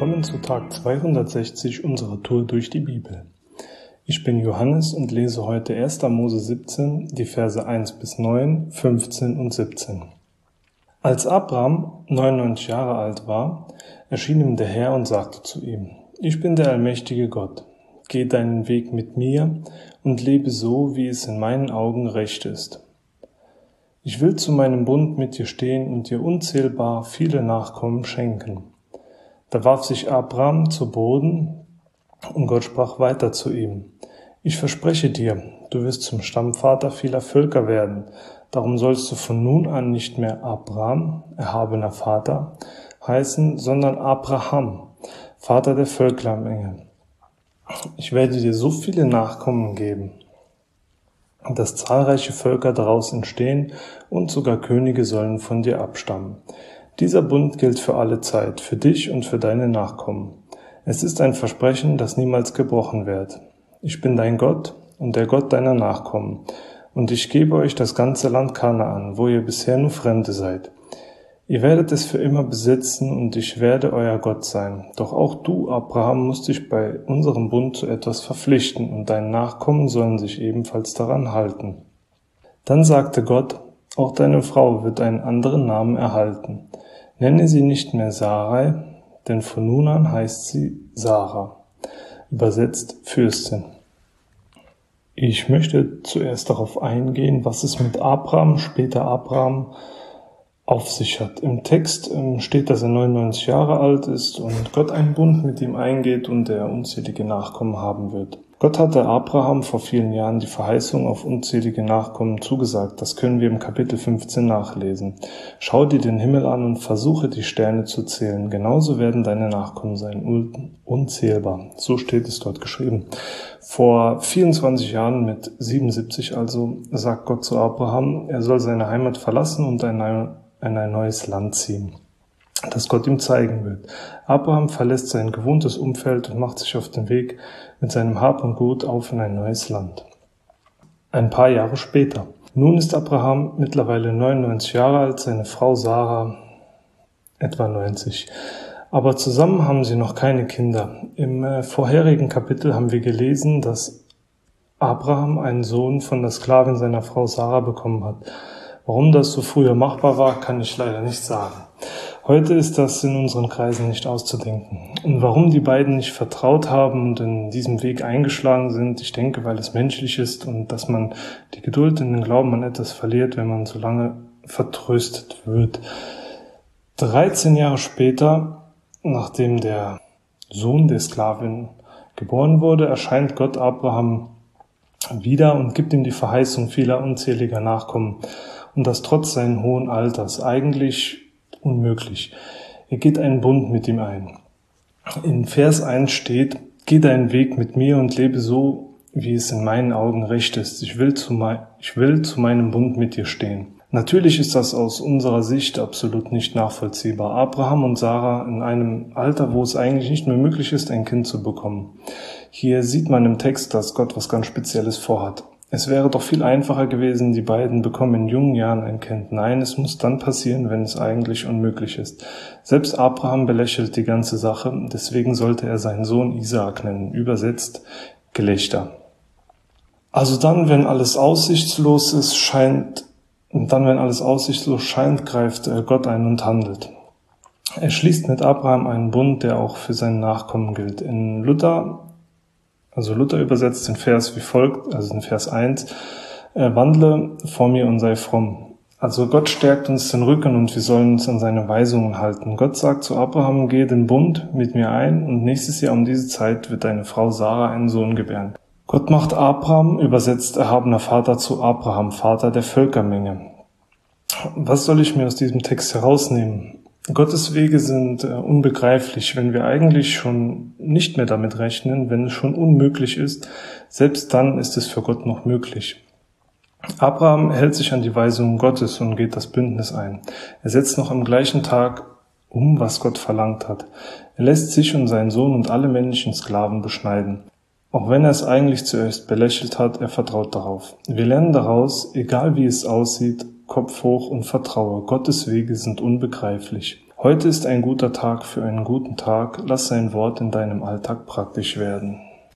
Willkommen zu Tag 260 unserer Tour durch die Bibel. Ich bin Johannes und lese heute 1. Mose 17, die Verse 1 bis 9, 15 und 17. Als Abraham 99 Jahre alt war, erschien ihm der Herr und sagte zu ihm: Ich bin der allmächtige Gott. Geh deinen Weg mit mir und lebe so, wie es in meinen Augen recht ist. Ich will zu meinem Bund mit dir stehen und dir unzählbar viele Nachkommen schenken. Da warf sich Abraham zu Boden, und Gott sprach weiter zu ihm: Ich verspreche dir, du wirst zum Stammvater vieler Völker werden. Darum sollst du von nun an nicht mehr Abraham, erhabener Vater, heißen, sondern Abraham, Vater der Völkermenge. Ich werde dir so viele Nachkommen geben, dass zahlreiche Völker daraus entstehen und sogar Könige sollen von dir abstammen. Dieser Bund gilt für alle Zeit, für dich und für deine Nachkommen. Es ist ein Versprechen, das niemals gebrochen wird. Ich bin dein Gott und der Gott deiner Nachkommen. Und ich gebe euch das ganze Land Kanaan, wo ihr bisher nur Fremde seid. Ihr werdet es für immer besitzen und ich werde euer Gott sein. Doch auch du, Abraham, musst dich bei unserem Bund zu etwas verpflichten und deine Nachkommen sollen sich ebenfalls daran halten. Dann sagte Gott: Auch deine Frau wird einen anderen Namen erhalten. Nenne sie nicht mehr Sarai, denn von nun an heißt sie Sarah, übersetzt Fürstin. Ich möchte zuerst darauf eingehen, was es mit Abraham, später Abraham, auf sich hat. Im Text steht, dass er 99 Jahre alt ist und Gott einen Bund mit ihm eingeht und er unzählige Nachkommen haben wird. Gott hatte Abraham vor vielen Jahren die Verheißung auf unzählige Nachkommen zugesagt. Das können wir im Kapitel 15 nachlesen. Schau dir den Himmel an und versuche die Sterne zu zählen. Genauso werden deine Nachkommen sein, unzählbar. So steht es dort geschrieben. Vor 24 Jahren, mit 77 also, sagt Gott zu Abraham, er soll seine Heimat verlassen und in ein neues Land ziehen, das Gott ihm zeigen wird. Abraham verlässt sein gewohntes Umfeld und macht sich auf den Weg mit seinem Hab und Gut auf in ein neues Land. Ein paar Jahre später. Nun ist Abraham mittlerweile 99 Jahre alt, seine Frau Sarah etwa 90. Aber zusammen haben sie noch keine Kinder. Im vorherigen Kapitel haben wir gelesen, dass Abraham einen Sohn von der Sklavin seiner Frau Sarah bekommen hat. Warum das so früher machbar war, kann ich leider nicht sagen. Heute ist das in unseren Kreisen nicht auszudenken. Und warum die beiden nicht vertraut haben und in diesem Weg eingeschlagen sind, ich denke, weil es menschlich ist und dass man die Geduld in den Glauben an etwas verliert, wenn man so lange vertröstet wird. 13 Jahre später, nachdem der Sohn der Sklavin geboren wurde, erscheint Gott Abraham wieder und gibt ihm die Verheißung vieler unzähliger Nachkommen. Und das trotz seines hohen Alters. Eigentlich unmöglich. Er geht einen Bund mit ihm ein. In Vers 1 steht: Geh deinen Weg mit mir und lebe so, wie es in meinen Augen recht ist. Ich will zu meinem Bund mit dir stehen. Natürlich ist das aus unserer Sicht absolut nicht nachvollziehbar. Abraham und Sarah in einem Alter, wo es eigentlich nicht mehr möglich ist, ein Kind zu bekommen. Hier sieht man im Text, dass Gott was ganz Spezielles vorhat. Es wäre doch viel einfacher gewesen, die beiden bekommen in jungen Jahren ein Kind. Nein, es muss dann passieren, wenn es eigentlich unmöglich ist. Selbst Abraham belächelt die ganze Sache, deswegen sollte er seinen Sohn Isaak nennen, übersetzt Gelächter. Also dann, wenn alles aussichtslos scheint, greift Gott ein und handelt. Er schließt mit Abraham einen Bund, der auch für seine Nachkommen gilt. In Luther übersetzt den Vers wie folgt, also in Vers 1, wandle vor mir und sei fromm. Also Gott stärkt uns den Rücken und wir sollen uns an seine Weisungen halten. Gott sagt zu Abraham: Geh den Bund mit mir ein und nächstes Jahr um diese Zeit wird deine Frau Sarah einen Sohn gebären. Gott macht Abraham, übersetzt erhabener Vater, zu Abraham, Vater der Völkermenge. Was soll ich mir aus diesem Text herausnehmen? Gottes Wege sind unbegreiflich, wenn wir eigentlich schon nicht mehr damit rechnen, wenn es schon unmöglich ist, selbst dann ist es für Gott noch möglich. Abraham hält sich an die Weisungen Gottes und geht das Bündnis ein. Er setzt noch am gleichen Tag um, was Gott verlangt hat. Er lässt sich und seinen Sohn und alle männlichen Sklaven beschneiden. Auch wenn er es eigentlich zuerst belächelt hat, er vertraut darauf. Wir lernen daraus, egal wie es aussieht, Kopf hoch und vertraue. Gottes Wege sind unbegreiflich. Heute ist ein guter Tag für einen guten Tag. Lass sein Wort in deinem Alltag praktisch werden.